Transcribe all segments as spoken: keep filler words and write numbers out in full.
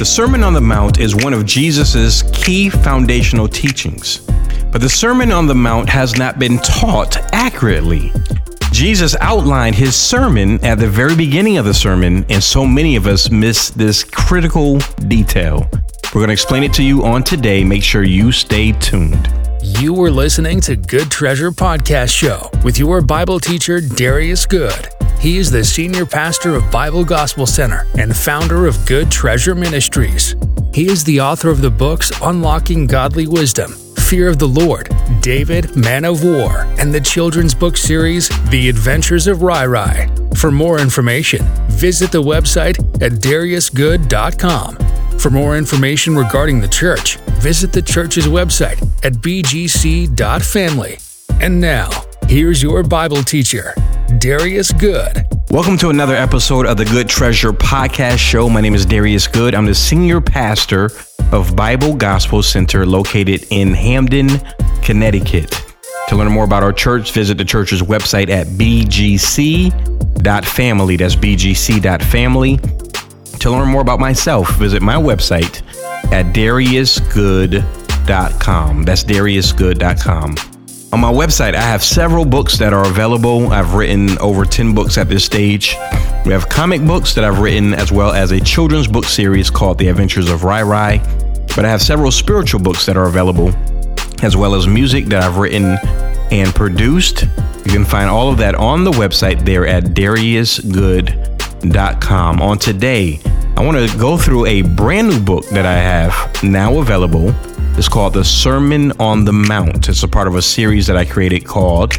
The Sermon on the Mount is one of Jesus' key foundational teachings, but the Sermon on the Mount has not been taught accurately. Jesus outlined his sermon at the very beginning of the sermon, and so many of us miss this critical detail. We're going to explain it to you on today. Make sure you stay tuned. You were listening to Good Treasure Podcast Show with your Bible teacher, Darius Good. He is the senior pastor of Bible Gospel Center and founder of Good Treasure Ministries. He is the author of the books Unlocking Godly Wisdom, Fear of the Lord, David, Man of War, and the children's book series, The Adventures of Rai Rai. For more information, visit the website at darius good dot com. For more information regarding the church, visit the church's website at b g c dot family. And now, here's your Bible teacher, Darius Good. Welcome to another episode of the Good Treasure Podcast Show. My name is Darius Good. I'm the senior pastor of Bible Gospel Center located in Hamden, Connecticut. To learn more about our church, visit the church's website at b g c dot family. That's b g c dot family. To learn more about myself, visit my website at darius good dot com. That's darius good dot com. On my website, I have several books that are available. I've written over ten books at this stage. We have comic books that I've written, as well as a children's book series called The Adventures of Rai Rai. But I have several spiritual books that are available, as well as music that I've written and produced. You can find all of that on the website there at darius good dot com. On today, I want to go through a brand new book that I have now available. It's called The Sermon on the Mount. It's a part of a series that I created called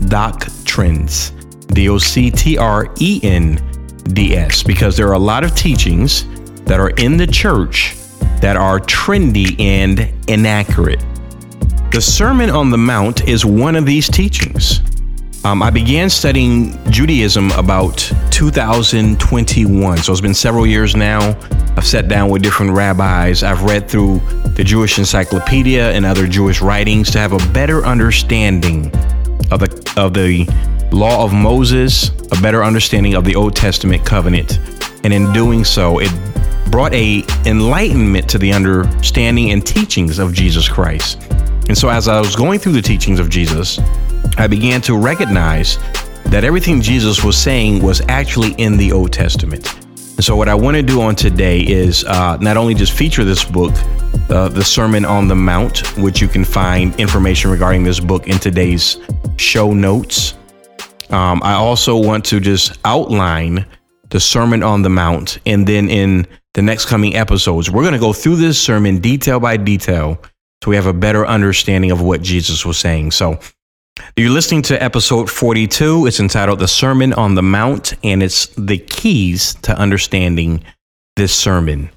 Doctrines, D O C T R E N D S, because there are a lot of teachings that are in the church that are trendy and inaccurate. The Sermon on the Mount is one of these teachings. Um, I began studying Judaism about two thousand twenty-one, so it's been several years now. I've sat down with different rabbis. I've read through the Jewish Encyclopedia and other Jewish writings to have a better understanding of the of the law of Moses, a better understanding of the Old Testament covenant. And in doing so, it brought a enlightenment to the understanding and teachings of Jesus Christ. And so as I was going through the teachings of Jesus, I began to recognize that everything Jesus was saying was actually in the Old Testament. And so what I want to do on today is uh, not only just feature this book, uh, The Sermon on the Mount, which you can find information regarding this book in today's show notes. Um, I also want to just outline the Sermon on the Mount. And then in the next coming episodes, we're going to go through this sermon detail by detail so we have a better understanding of what Jesus was saying. So you're listening to episode forty-two. It's entitled The Sermon on the Mount, and it's the keys to understanding this sermon.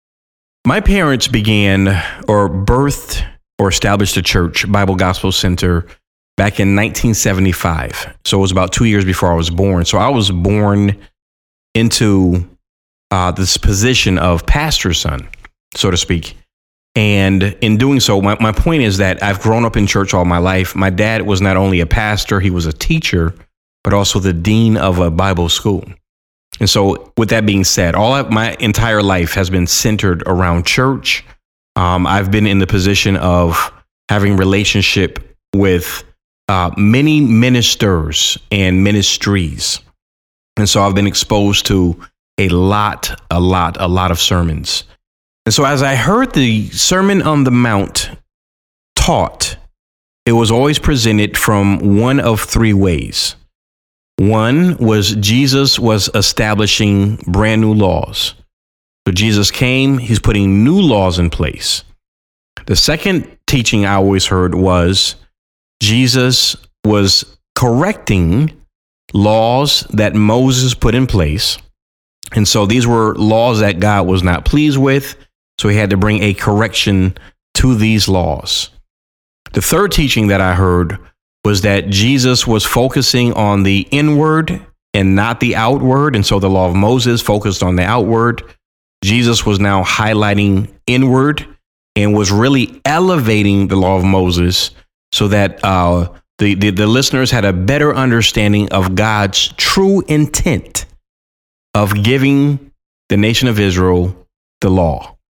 My parents began or birthed or established a church, Bible Gospel Center, back in nineteen seventy-five. So it was about two years before I was born. So I was born into uh, this position of pastor's son, so to speak. And in doing so, my, my point is that I've grown up in church all my life. My dad was not only a pastor, he was a teacher, but also the dean of a Bible school. And so with that being said, all of my entire life has been centered around church. Um, I've been in the position of having relationship with uh, many ministers and ministries. And so I've been exposed to a lot, a lot, a lot of sermons. And so as I heard the Sermon on the Mount taught, it was always presented from one of three ways. One was Jesus was establishing brand new laws. So Jesus came, he's putting new laws in place. The second teaching I always heard was Jesus was correcting laws that Moses put in place. And so these were laws that God was not pleased with. So he had to bring a correction to these laws. The third teaching that I heard was that Jesus was focusing on the inward and not the outward. And so the law of Moses focused on the outward. Jesus was now highlighting inward and was really elevating the law of Moses so that uh, the, the, the listeners had a better understanding of God's true intent of giving the nation of Israel the law.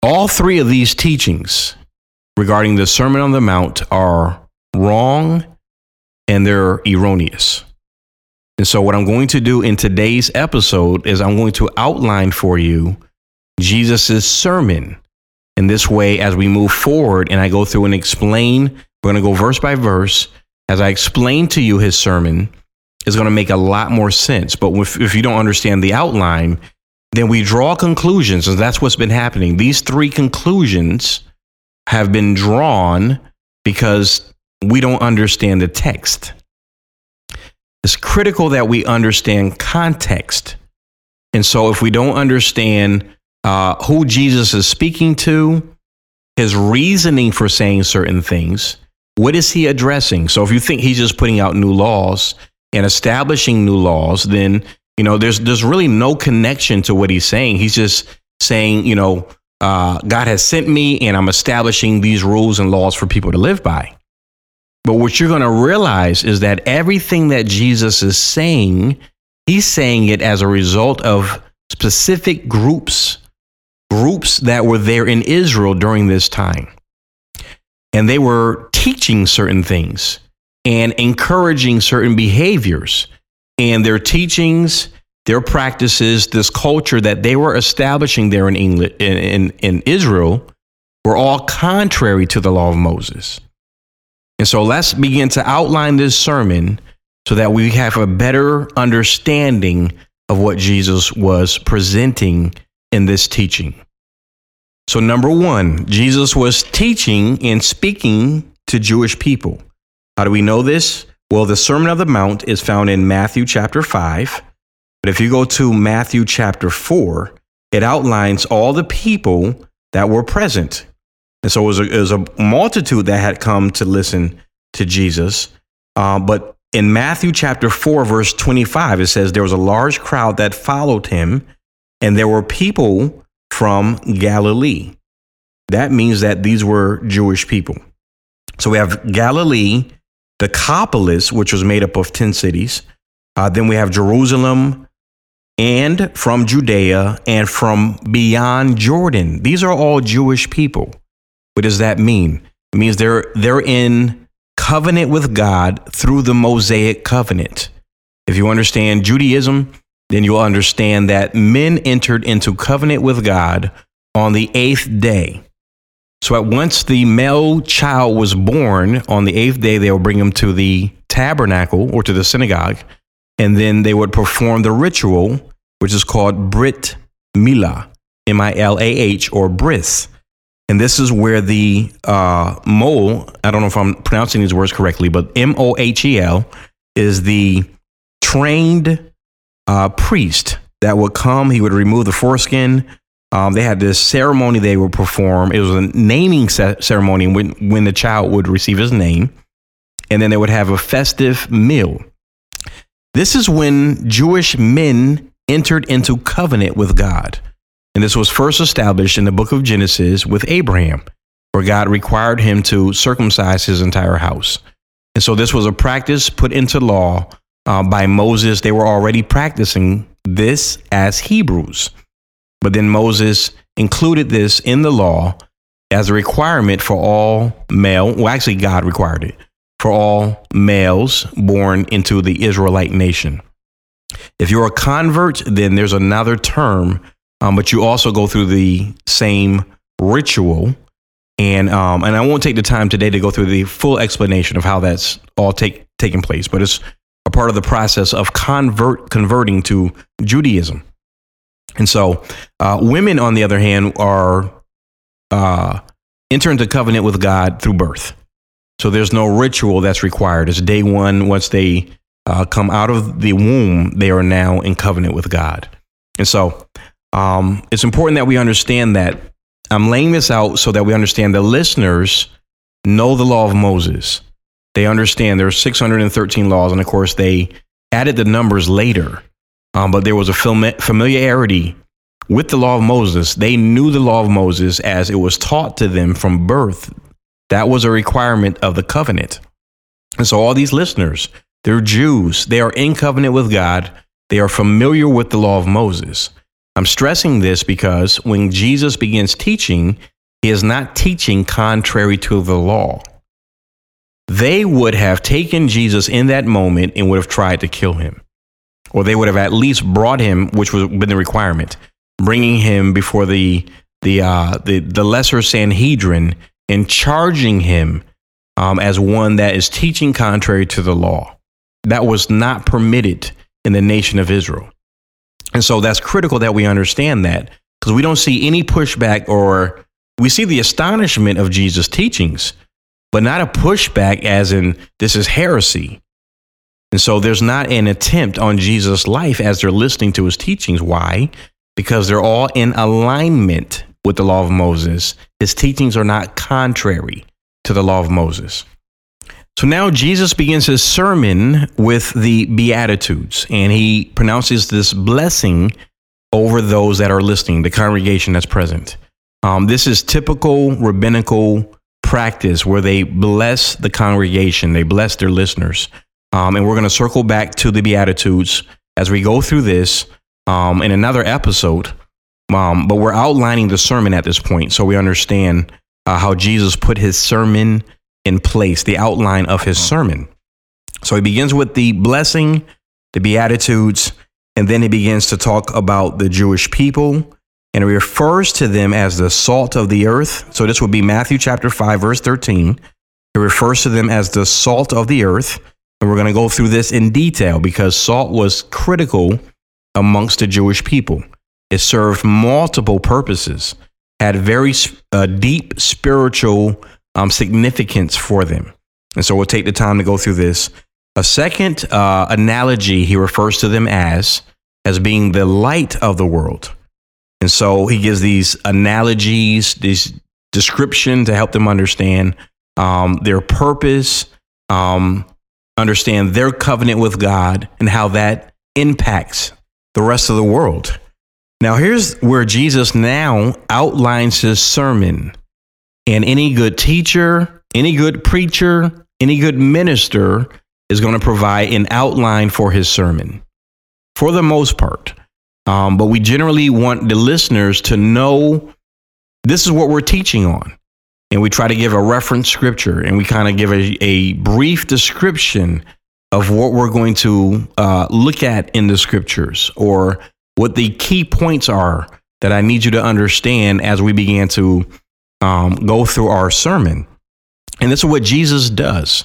All three of these teachings regarding the Sermon on the Mount are wrong and they're erroneous. And so what I'm going to do in today's episode is I'm going to outline for you Jesus's sermon. In this way, as we move forward and I go through and explain, we're going to go verse by verse. As I explain to you his sermon, it's going to make a lot more sense. But if, if you don't understand the outline, then we draw conclusions, and that's what's been happening. These three conclusions have been drawn because we don't understand the text. It's critical that we understand context. And so if we don't understand uh, who Jesus is speaking to, his reasoning for saying certain things, what is he addressing? So if you think he's just putting out new laws and establishing new laws, then, you know, there's there's really no connection to what he's saying. He's just saying, you know, uh, God has sent me and I'm establishing these rules and laws for people to live by. But what you're going to realize is that everything that Jesus is saying, he's saying it as a result of specific groups, groups that were there in Israel during this time. And they were teaching certain things and encouraging certain behaviors. And their teachings, their practices, this culture that they were establishing there in England, in, in, in Israel, were all contrary to the law of Moses. And so let's begin to outline this sermon so that we have a better understanding of what Jesus was presenting in this teaching. So number one, Jesus was teaching and speaking to Jewish people. How do we know this? Well, the Sermon on the Mount is found in Matthew chapter five. But if you go to Matthew chapter four, it outlines all the people that were present. And so it was a, it was a multitude that had come to listen to Jesus. Uh, but in Matthew chapter four, verse twenty-five, it says there was a large crowd that followed him, and there were people from Galilee. That means that these were Jewish people. So we have Galilee, the Decapolis, which was made up of ten cities. Uh, then we have Jerusalem, and from Judea, and from beyond Jordan. These are all Jewish people. What does that mean? It means they're they're in covenant with God through the Mosaic covenant. If you understand Judaism, then you'll understand that men entered into covenant with God on the eighth day. So at once the male child was born, on the eighth day, they would bring him to the tabernacle or to the synagogue, and then they would perform the ritual, which is called Brit Milah, M I L A H, or bris. And this is where the uh, mole, I don't know if I'm pronouncing these words correctly, but M O H E L is the trained uh, priest that would come. He would remove the foreskin. Um, they had this ceremony they would perform. It was a naming ceremony when, when the child would receive his name. And then they would have a festive meal. This is when Jewish men entered into covenant with God. And this was first established in the book of Genesis with Abraham, where God required him to circumcise his entire house. And so this was a practice put into law uh, by Moses. They were already practicing this as Hebrews. But then Moses included this in the law as a requirement for all male, well, actually God required it, for all males born into the Israelite nation. If you're a convert, then there's another term, um, but you also go through the same ritual. And um, and I won't take the time today to go through the full explanation of how that's all take, taking place, but it's a part of the process of convert converting to Judaism. And so uh, women, on the other hand, are uh, enter into covenant with God through birth. So there's no ritual that's required. It's day one. Once they uh, come out of the womb, they are now in covenant with God. And so um, it's important that we understand that. I'm laying this out so that we understand the listeners know the law of Moses. They understand there are six hundred thirteen laws. And of course, they added the numbers later. Um, but there was a familiarity with the law of Moses. They knew the law of Moses as it was taught to them from birth. That was a requirement of the covenant. And so all these listeners, they're Jews. They are in covenant with God. They are familiar with the law of Moses. I'm stressing this because when Jesus begins teaching, he is not teaching contrary to the law. They would have taken Jesus in that moment and would have tried to kill him. Or they would have at least brought him, which would have been the requirement, bringing him before the the uh, the, the lesser Sanhedrin and charging him um, as one that is teaching contrary to the law. That was not permitted in the nation of Israel. And so that's critical that we understand that, because we don't see any pushback, or we see the astonishment of Jesus' teachings, but not a pushback as in this is heresy. And so there's not an attempt on Jesus' life as they're listening to his teachings. Why? Because they're all in alignment with the law of Moses. His teachings are not contrary to the law of Moses. So now Jesus begins his sermon with the Beatitudes, and he pronounces this blessing over those that are listening, the congregation that's present. Um, this is typical rabbinical practice where they bless the congregation, they bless their listeners. Um, and we're going to circle back to the Beatitudes as we go through this um, in another episode. Um, but we're outlining the sermon at this point, so we understand uh, how Jesus put his sermon in place, the outline of his sermon. So he begins with the blessing, the Beatitudes, and then he begins to talk about the Jewish people, and he refers to them as the salt of the earth. So this would be Matthew chapter five, verse thirteen. He refers to them as the salt of the earth. And we're going to go through this in detail because salt was critical amongst the Jewish people. It served multiple purposes, had very uh, deep spiritual um, significance for them. And so we'll take the time to go through this. A second uh, analogy he refers to them as, as being the light of the world. And so he gives these analogies, these description to help them understand um, their purpose, um, understand their covenant with God and how that impacts the rest of the world. Now, here's where Jesus now outlines his sermon. And any good teacher, any good preacher, any good minister is going to provide an outline for his sermon for the most part. Um, but we generally want the listeners to know this is what we're teaching on. And we try to give a reference scripture, and we kind of give a, a brief description of what we're going to uh, look at in the scriptures, or what the key points are that I need you to understand as we begin to um, go through our sermon. And this is what Jesus does.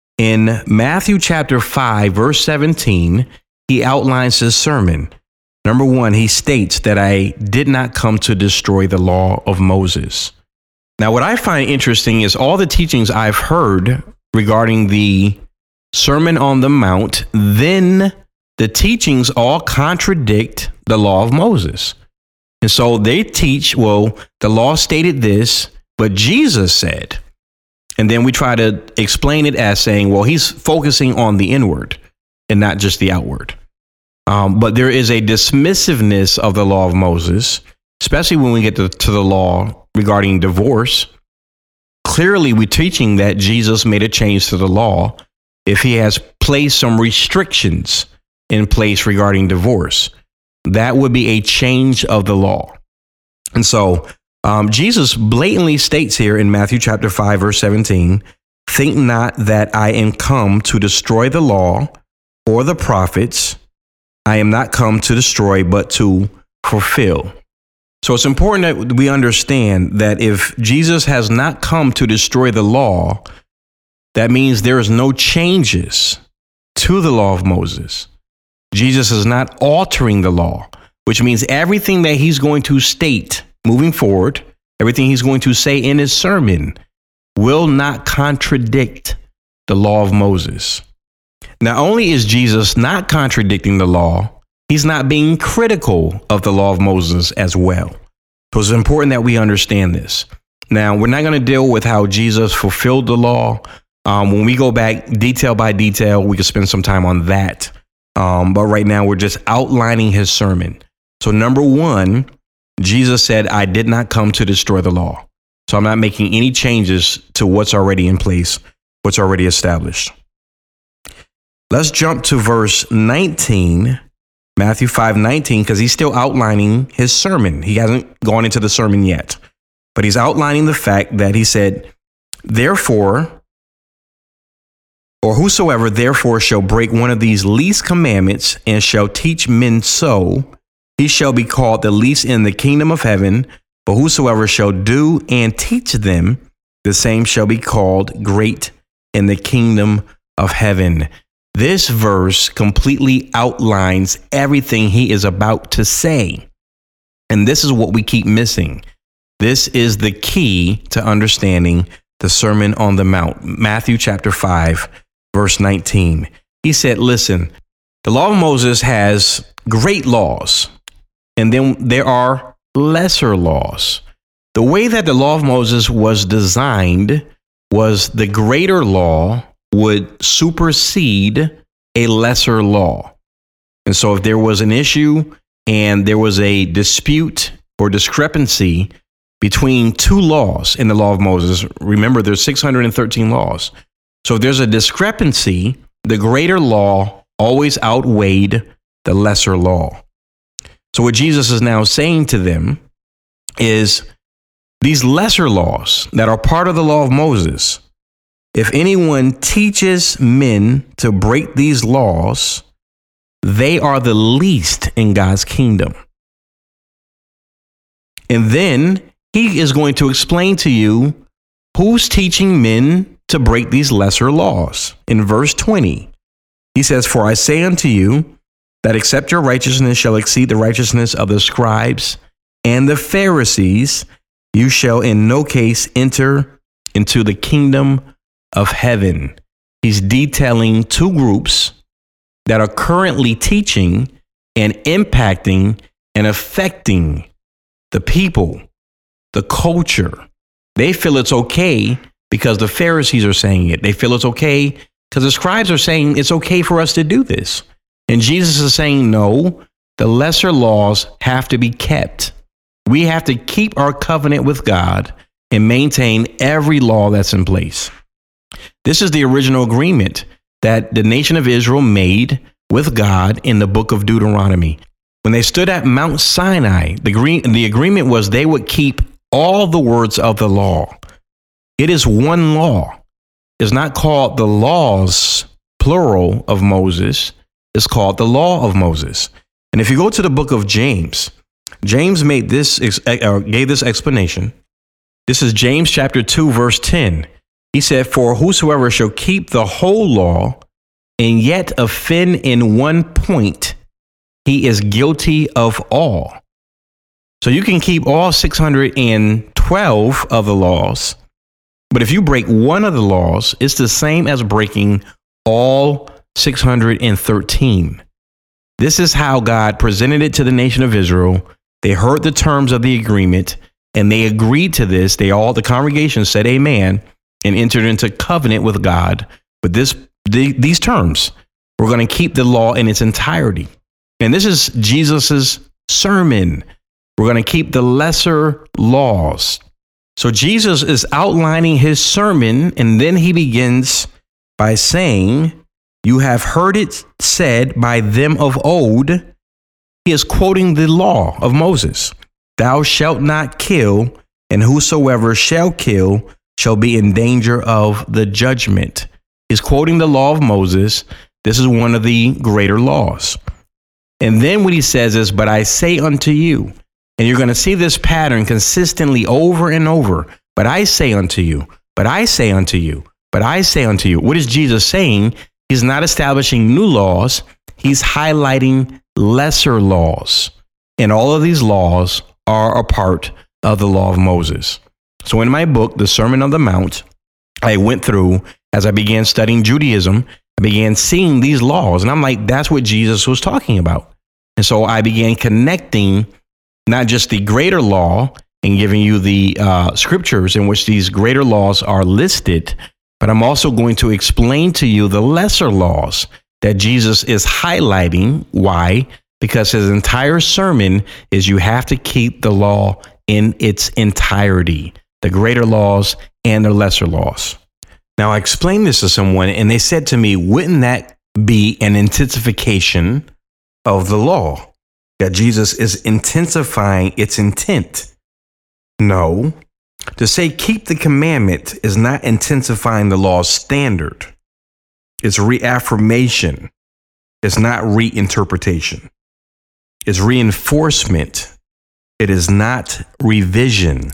In Matthew chapter five, verse seventeen, he outlines his sermon. Number one, he states that I did not come to destroy the law of Moses. Now, what I find interesting is all the teachings I've heard regarding the Sermon on the Mount, then the teachings all contradict the law of Moses. And so they teach, well, the law stated this, but Jesus said. And then we try to explain it as saying, well, he's focusing on the inward and not just the outward. Um, but there is a dismissiveness of the law of Moses, especially when we get to, to the law regarding divorce. Clearly, we're teaching that Jesus made a change to the law if he has placed some restrictions in place regarding divorce. That would be a change of the law. And so um, Jesus blatantly states here in Matthew chapter five, verse seventeen, think not that I am come to destroy the law or the prophets. I am not come to destroy, but to fulfill. So it's important that we understand that if Jesus has not come to destroy the law, that means there is no changes to the law of Moses. Jesus is not altering the law, which means everything that he's going to state moving forward, everything he's going to say in his sermon will not contradict the law of Moses. Not only is Jesus not contradicting the law, he's not being critical of the law of Moses as well. So it's important that we understand this. Now, we're not going to deal with how Jesus fulfilled the law. Um, when we go back detail by detail, we can spend some time on that. Um, but right now, we're just outlining his sermon. So number one, Jesus said, I did not come to destroy the law. So I'm not making any changes to what's already in place, what's already established. Let's jump to verse nineteen Matthew five nineteen, because he's still outlining his sermon. He hasn't gone into the sermon yet, but he's outlining the fact that he said, therefore, or whosoever therefore shall break one of these least commandments and shall teach men so, he shall be called the least in the kingdom of heaven. But whosoever shall do and teach them, the same shall be called great in the kingdom of heaven. This verse completely outlines everything he is about to say. And this is what we keep missing. This is the key to understanding the Sermon on the Mount, Matthew chapter five, verse nineteen. He said, listen, the law of Moses has great laws, and then there are lesser laws. The way that the law of Moses was designed was the greater law would supersede a lesser law. And so if there was an issue and there was a dispute or discrepancy between two laws in the law of Moses, remember there's six hundred thirteen laws. So if there's a discrepancy, the greater law always outweighed the lesser law. So what Jesus is now saying to them is these lesser laws that are part of the law of Moses, if anyone teaches men to break these laws, they are the least in God's kingdom. And then he is going to explain to you who's teaching men to break these lesser laws. In verse twenty, he says, for I say unto you, that except your righteousness shall exceed the righteousness of the scribes and the Pharisees, you shall in no case enter into the kingdom of heaven. He's detailing two groups that are currently teaching and impacting and affecting the people, the culture. They feel it's okay because the Pharisees are saying it. They feel it's okay because the scribes are saying it's okay for us to do this. And Jesus is saying, no, the lesser laws have to be kept. We have to keep our covenant with God and maintain every law that's in place. This is the original agreement that the nation of Israel made with God in the book of Deuteronomy. When they stood at Mount Sinai, the, agree- the agreement was they would keep all the words of the law. It is one law. It's not called the laws, plural, of Moses. It's called the law of Moses. And if you go to the book of James, James made this, uh, gave this explanation. This is James chapter two, verse ten. He said, for whosoever shall keep the whole law and yet offend in one point, he is guilty of all. So you can keep all six hundred twelve of the laws, but if you break one of the laws, it's the same as breaking all six hundred thirteen. This is how God presented it to the nation of Israel. They heard the terms of the agreement and they agreed to this. They all, the congregation said amen and entered into covenant with God with this, the, these terms. We're going to keep the law in its entirety. And this is Jesus's sermon. We're going to keep the lesser laws. So Jesus is outlining his sermon, and then he begins by saying, you have heard it said by them of old. He is quoting the law of Moses. Thou shalt not kill, and whosoever shall kill shall be in danger of the judgment. He's quoting the law of Moses. This is one of the greater laws. And then what he says is, but I say unto you, and you're going to see this pattern consistently over and over. But I say unto you, but I say unto you, but I say unto you. What is Jesus saying? He's not establishing new laws. He's highlighting lesser laws. And all of these laws are a part of the law of Moses. So in my book, The Sermon on the Mount, I went through, as I began studying Judaism, I began seeing these laws. And I'm like, that's what Jesus was talking about. And so I began connecting not just the greater law and giving you the uh, scriptures in which these greater laws are listed, but I'm also going to explain to you the lesser laws that Jesus is highlighting. Why? Because his entire sermon is you have to keep the law in its entirety, the greater laws and the lesser laws. Now, I explained this to someone and they said to me, wouldn't that be an intensification of the law, that Jesus is intensifying its intent. No, to say keep the commandment is not intensifying the law's standard. It's reaffirmation. It's not reinterpretation. It's reinforcement. It is not revision.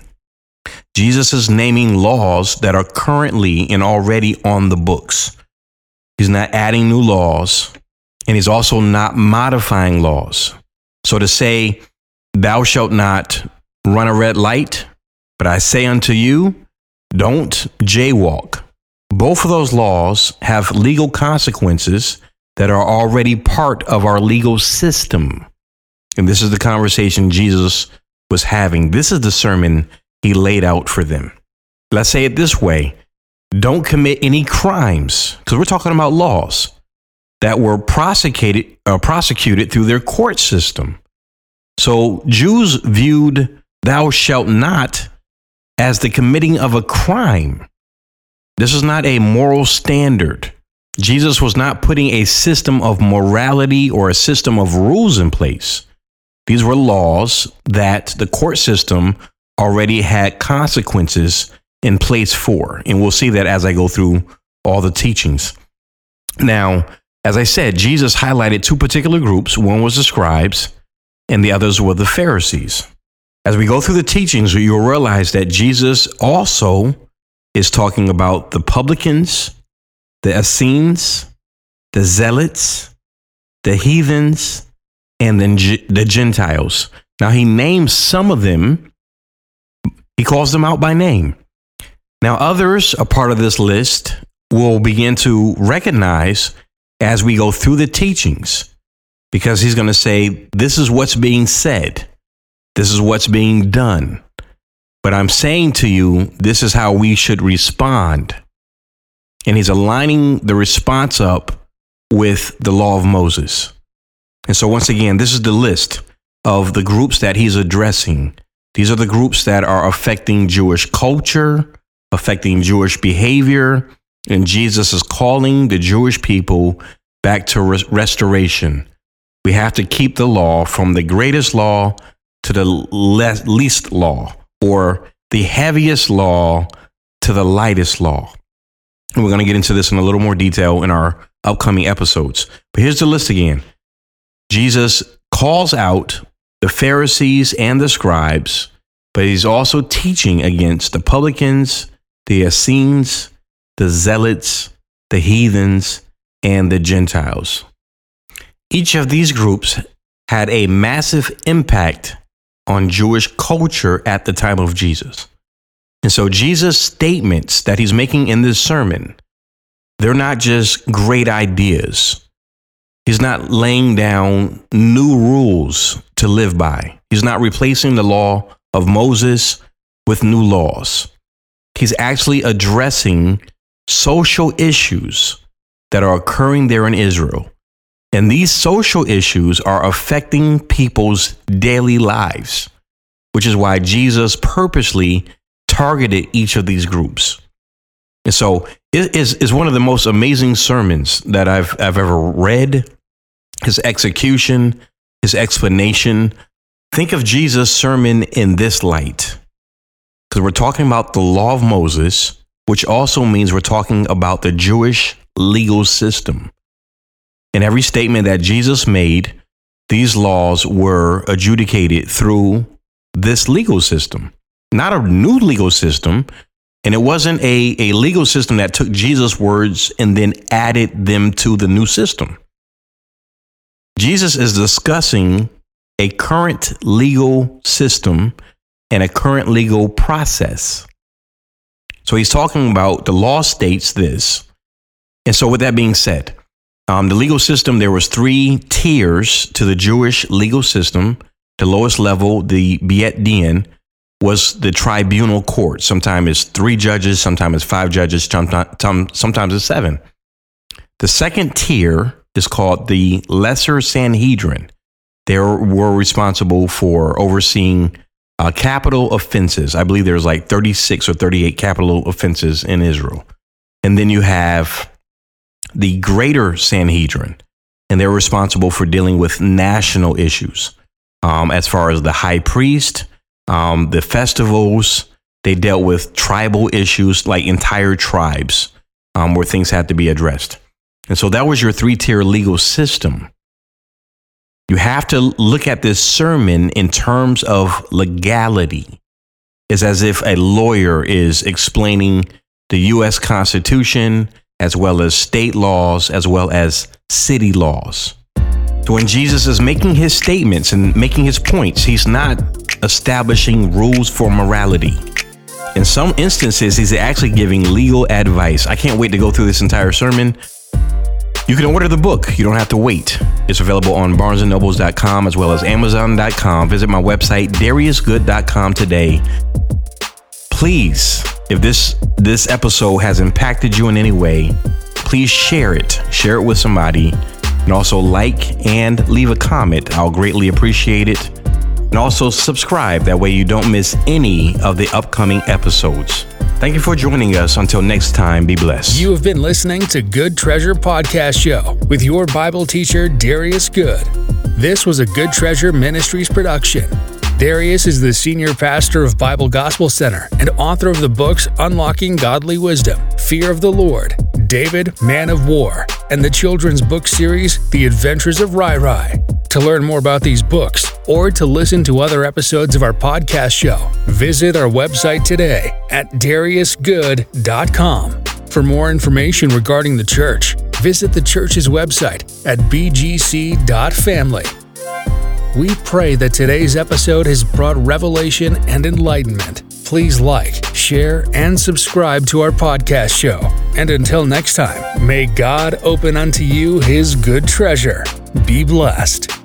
Jesus is naming laws that are currently and already on the books. He's not adding new laws, and he's also not modifying laws. So to say, thou shalt not run a red light, but I say unto you, don't jaywalk. Both of those laws have legal consequences that are already part of our legal system. And this is the conversation Jesus was having. This is the sermon he laid out for them. Let's say it this way. Don't commit any crimes, because we're talking about laws that were prosecuted, uh, prosecuted through their court system. So Jews viewed thou shalt not as the committing of a crime. This is not a moral standard. Jesus was not putting a system of morality or a system of rules in place. These were laws that the court system already had consequences in place for. And we'll see that as I go through all the teachings. Now, as I said, Jesus highlighted two particular groups. One was the scribes and the others were the Pharisees. As we go through the teachings, you'll realize that Jesus also is talking about the publicans, the Essenes, the Zealots, the heathens, and then the Gentiles. Now, he names some of them. He calls them out by name. Now, others, a part of this list, will begin to recognize as we go through the teachings, because he's going to say, this is what's being said. This is what's being done. But I'm saying to you, this is how we should respond. And he's aligning the response up with the law of Moses. And so once again, this is the list of the groups that he's addressing. These are the groups that are affecting Jewish culture, affecting Jewish behavior. And Jesus is calling the Jewish people back to res- restoration. We have to keep the law from the greatest law to the le- least law, or the heaviest law to the lightest law. And we're going to get into this in a little more detail in our upcoming episodes. But here's the list again. Jesus calls out the Pharisees and the scribes, but he's also teaching against the publicans, the Essenes, the Zealots, the heathens, and the Gentiles. Each of these groups had a massive impact on Jewish culture at the time of Jesus. And so Jesus' statements that he's making in this sermon, they're not just great ideas. He's not laying down new rules to live by. He's not replacing the law of Moses with new laws. He's actually addressing social issues that are occurring there in Israel. And these social issues are affecting people's daily lives, which is why Jesus purposely targeted each of these groups. And so it is, is one of the most amazing sermons that I've, I've ever read. His execution, his explanation. Think of Jesus' sermon in this light, because we're talking about the law of Moses, which also means we're talking about the Jewish legal system. In every statement that Jesus made, these laws were adjudicated through this legal system, not a new legal system. And it wasn't a, a legal system that took Jesus' words and then added them to the new system. Jesus is discussing a current legal system and a current legal process. So he's talking about the law states this. And so with that being said, um, the legal system, there was three tiers to the Jewish legal system. The lowest level, the Beit Din, was the tribunal court. Sometimes it's three judges, sometimes it's five judges, sometimes it's seven. The second tier is called the Lesser Sanhedrin. They were responsible for overseeing uh, capital offenses. I believe there's like thirty-six or thirty-eight capital offenses in Israel. And then you have the Greater Sanhedrin. and they're responsible for dealing with national issues. Um, as far as the high priest, um, the festivals, they dealt with tribal issues, like entire tribes, um, where things had to be addressed. And so that was your three-tier legal system. You have to look at this sermon in terms of legality. It's as if a lawyer is explaining the U S Constitution, as well as state laws, as well as city laws. So when Jesus is making his statements and making his points, he's not establishing rules for morality. In some instances, he's actually giving legal advice. I can't wait to go through this entire sermon. You can order the book. You don't have to wait. It's available on barnes and nobles dot com as well as amazon dot com. Visit my website, darius good dot com today. Please, if this this episode has impacted you in any way, please share it. Share it with somebody. And also like and leave a comment. I'll greatly appreciate it. And also subscribe. That way you don't miss any of the upcoming episodes. Thank you for joining us. Until next time, be blessed. You have been listening to Good Treasure Podcast Show with your Bible teacher, Darius Good. This was a Good Treasure Ministries production. Darius is the senior pastor of Bible Gospel Center and author of the books Unlocking Godly Wisdom, Fear of the Lord, David, Man of War, and the children's book series, The Adventures of Rai Rai. To learn more about these books or to listen to other episodes of our podcast show, visit our website today at darius good dot com. For more information regarding the church, visit the church's website at b g c dot family. We pray that today's episode has brought revelation and enlightenment. Please like, share, and subscribe to our podcast show. And until next time, may God open unto you his good treasure. Be blessed.